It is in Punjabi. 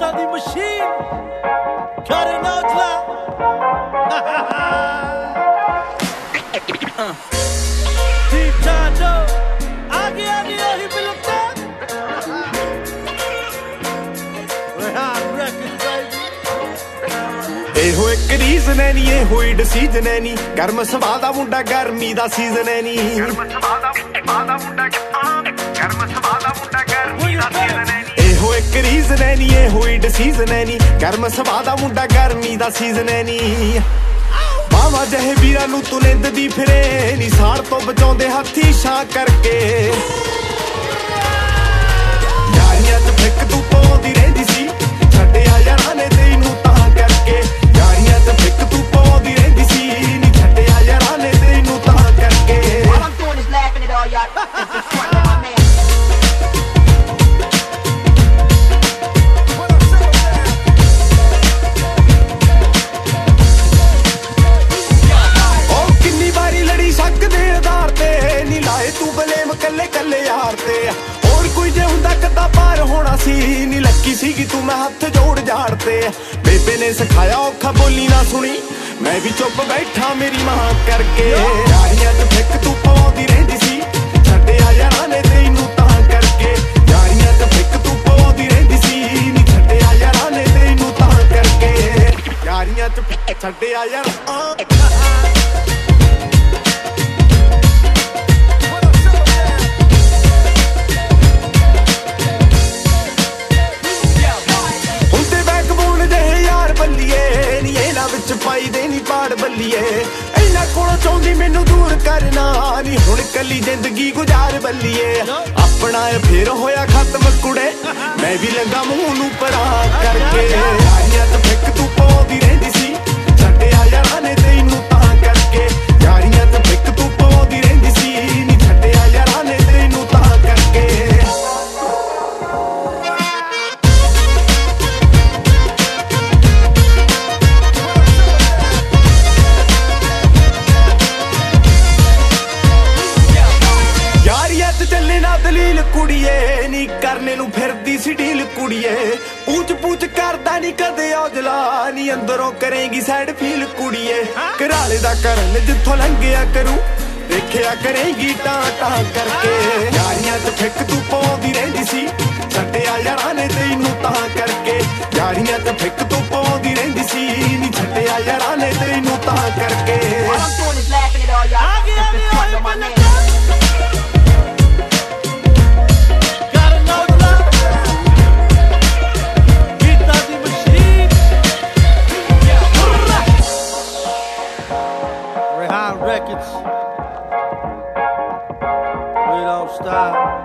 ਗੀਤਾਂ ਦੀ ਮਸ਼ੀਨ ਘਰੇ ਨੌਜਲਾ ਠੀਕ ਠਾਕ ਆ ਗਿਆ ਨੀ ਉਹੀ ਬਿਲਕੁਲ ਇਹੋ ਇੱਕ ਰੀਜ਼ਨ ਹੈ ਨੀ ਇਹੋ ਹੀ ਡਿਸੀਜਨ ਹੈ ਨੀ ਗਰਮ ਸਵਾ ਦਾ ਮੁੰਡਾ ਗਰਮੀ ਦਾ ਸੀਜ਼ਨ ਹੈ ਨੀ ਇਹੋ ਇੱਕ ਰੀਜ਼ਨ ਹੈ ਨੀ ਇਹੋ ਹੀ ਡਿਸੀਜਨ ਹੈ ਨੀ ਗਰਮ ਸਵਾ ਦਾ ਮੁੰਡਾ ਗਰਮੀ ਦਾ ਸੀਜ਼ਨ ਹੈ ਨੀ ਬਾਵਾ ਜਿਹੇ ਵੀਰਾਂ ਨੂੰ ਤੂੰ ਨਿੰਦਦੀ ਫਿਰੇ ਨੀ ਸਾੜ ਤੋਂ ਬਚਾਉਂਦੇ ਹੱਥੀ ਛਾਂ ਕਰਕੇ ਯਾਰੀਆਂ ਚ ਫਿੱਕ ਤੂੰ ਪਾਉਂਦੀ ਰਹਿੰਦੀ ਸੀ ਛੱਡਿਆ ਯਾਰਾਂ ਨੇ ਤੈਨੂੰ ਤਾਂ ਕਰਕੇ ਯਾਰੀਆਂ ਚ ਫਿੱਕ ਤੂੰ ਪਾਉਂਦੀ ਰਹਿੰਦੀ ਸੀ ਨੀ ਛੱਡਿਆ ਯਾਰਾਂ ਨੇ ਤੈਨੂੰ ਤਾਂ ਕਰਕੇ ਸ਼ੱਕ ਦੇ ਆਧਾਰ ਤੇ ਨੀ ਲਾਏ ਤੂੰ ਬਲੇਮ ਕੱਲੇ ਕੱਲੇ ਯਾਰ ਤੇ ਹੋਰ ਕੋਈ ਜੇ ਹੁੰਦਾ ਕੱਦਾ ਪਾਰ ਹੋਣਾ ਸੀ ਨੀ ਲੱਕੀ ਸੀਗੀ ਤੂੰ ਮੈਂ ਹੱਥ ਜੋੜ ਝਾੜ ਤੇ ਬੇਬੇ ਨੇ ਸਿਖਾਇਆ ਔਖਾ ਬੋਲੀ ਨਾ ਸੁਣੀ ਮੈਂ ਵੀ ਚੁੱਪ ਬੈਠਾ ਮੇਰੀ ਮਾਂ ਕਰਕੇ ਯਾਰੀਆਂ ਚ ਫਿੱਕ ਤੂੰ ਪਾਉਂਦੀ ਰਹਿੰਦੀ ਸੀ ਛੱਡਿਆ ਯਾਰਾਂ ਨੇ ਤੈਨੂੰ ਤਾਂ ਕਰਕੇ ਯਾਰੀਆਂ ਚ ਫਿੱਕ ਤੂੰ ਪਾਉਂਦੀ ਰਹਿੰਦੀ ਸੀ ਨੀ ਛੱਡਿਆ ਯਾਰਾਂ ਨੇ ਤੈਨੂੰ ਤਾਂ ਕਰਕੇ ਯਾਰੀਆਂ ਚ ਛੱਡਿਆ ਯਾਰ ਬੱਲੀਏ ਨੀ ਇਹਨਾਂ ਵਿੱਚ ਪਾਈ ਦੇ ਨੀ ਪਾੜ ਬੱਲੀਏ ਇਹਨਾਂ ਕੋਲੋਂ ਚਾਹੁੰਦੀ ਮੈਨੂੰ ਦੂਰ ਕਰਨਾ ਨੀ ਹੁਣ ਕੱਲੀ ਜ਼ਿੰਦਗੀ ਗੁਜ਼ਾਰ ਬੱਲੀਏ ਆਪਣਾ ਫੇਰ ਹੋਇਆ ਖਤਮ ਕੁੜੇ ਮੈਂ ਵੀ ਲੰਗਾ ਮੂੰਹ ਨੂੰ ਪਰਾਂ ਕਰਕੇ ਯਾਰੀਆਂ ਚ ਫਿੱਕ ਤੂੰ ਪਾਉਂਦੀ ਰਹਿੰਦੀ ਸੀ ਛੱਡਿਆ ਯਾਰਾਂ ਨੇ ਤੈਨੂੰ ਤਾਂ ਕਰਕੇ ਯਾਰੀਆਂ ਚ ਫਿੱਕ ਤੂੰ ਪਾਉਂਦੀ ਰਹਿੰਦੀ ਸੀ ਨੀ ਛੱਡਿਆ ਯਾਰਾਂ ਨੇ ਤੈਨੂੰ ਤਾਂ ਕਰਕੇ ਚੱਲੇ ਨਾ ਦਲੀਲ ਕੁੜੀਏ ਨੀ ਕਰਨੇ ਨੂੰ ਫਿਰਦੀ ਸੀ ਢੀਲ ਕੁੜੀਏ ਪੂਛ ਪੂਛ ਕਰਦਾ ਨੀ ਕਦੇ ਔਜਲਾ ਨੀ ਅੰਦਰੋਂ ਕਰੇਗੀ ਸਾਈਡ ਫੀਲ ਕੁੜੀਏ ਘਰਾਲੇ ਦਾ ਕਰਨ ਜਿੱਥੋਂ ਲੰਘਿਆ ਕਰੂ ਦੇਖਿਆ ਕਰੇਗੀ ਟਾਂ ਟਾਂ ਕਰਕੇ ਯਾਰੀਆਂ ਚ ਫਿੱਕ ਤੂੰ ਪਾਉਂਦੀ ਰਹਿੰਦੀ ਸੀ ਛੱਡਿਆ ਯਾਰਾਂ ਨੇ ਤੈਨੂੰ ਤਾਂ ਕਰਕੇ ਯਾਰੀਆਂ ਚ ਫਿੱਕ ਤੂੰ ਪਾਉਂਦੀ ਰਹਿੰਦੀ ਸੀ ਨੀ ਛੱਡਿਆ ਯਾਰਾਂ ਨੇ ਤੈਨੂੰ ਤਾਂ ਕਰਕੇ Records. We don't stop.